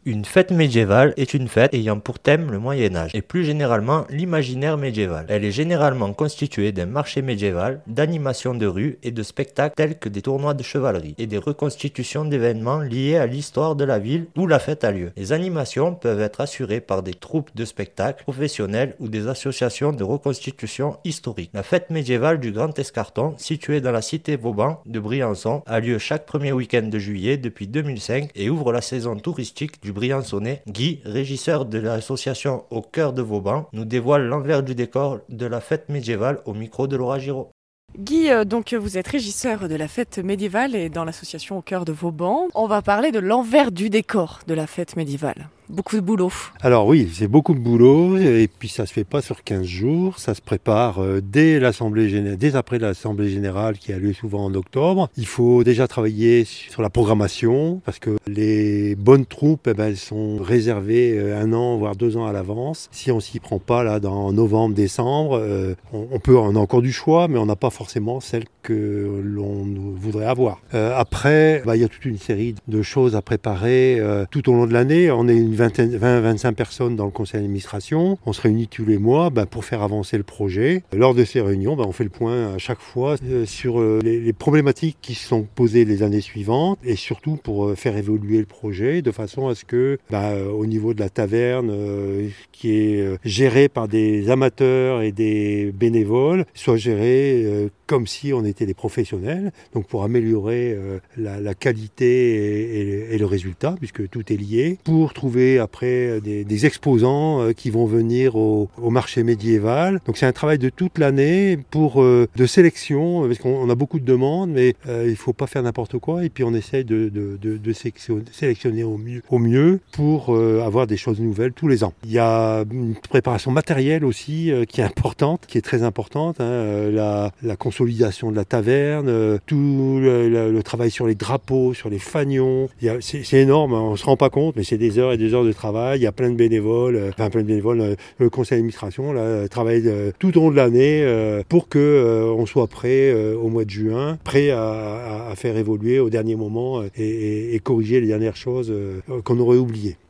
Une fête médiévale est une fête ayant pour thème le Moyen-Âge et plus généralement l'imaginaire médiéval. Elle est généralement constituée d'un marché médiéval, d'animations de rue et de spectacles tels que des tournois de chevalerie et des reconstitutions d'événements liés à l'histoire de la ville où la fête a lieu. Les animations peuvent être assurées par des troupes de spectacles professionnels ou des associations de reconstitution historique. La fête médiévale du Grand Escarton, située dans la cité Vauban de Briançon, a lieu chaque premier week-end de juillet depuis 2005 et ouvre la saison touristique du Briançonnais. Guy, régisseur de l'association Au Cœur de Vauban, nous dévoile l'envers du décor de la fête médiévale au micro de Laura Giraud. Guy, donc vous êtes régisseur de la fête médiévale et dans l'association Au Cœur de Vauban. On va parler de l'envers du décor de la fête médiévale. Beaucoup de boulot. Alors oui, c'est beaucoup de boulot et puis ça se fait pas sur 15 jours, ça se prépare dès après l'Assemblée Générale qui a lieu souvent en octobre. Il faut déjà travailler sur la programmation parce que les bonnes troupes, elles sont réservées 1 an voire 2 ans à l'avance. Si on s'y prend pas là dans novembre, décembre, on a encore du choix mais on n'a pas forcément celle que l'on voudrait avoir. Après, il y a toute une série de choses à préparer tout au long de l'année. On est une 20-25 personnes dans le conseil d'administration. On se réunit tous les mois pour faire avancer le projet. Lors de ces réunions, on fait le point à chaque fois sur les problématiques qui se sont posées les années suivantes et surtout pour faire évoluer le projet de façon à ce que, au niveau de la taverne, qui est gérée par des amateurs et des bénévoles, soit gérée comme si on était des professionnels, donc pour améliorer la qualité et le résultat, puisque tout est lié, pour trouver après des exposants qui vont venir au marché médiéval. Donc c'est un travail de toute l'année de sélection, parce qu'on a beaucoup de demandes, mais il ne faut pas faire n'importe quoi, et puis on essaye de sélectionner au mieux pour avoir des choses nouvelles tous les ans. Il y a une préparation matérielle aussi qui est importante, qui est très importante, la consolidation de la taverne, tout le travail sur les drapeaux, sur les fanions. C'est énorme, on ne se rend pas compte, mais c'est des heures et des heures de travail. Il y a plein de bénévoles, le conseil d'administration travaille tout au long de l'année pour qu'on soit prêt au mois de juin, prêt à faire évoluer au dernier moment et corriger les dernières choses qu'on aurait oubliées.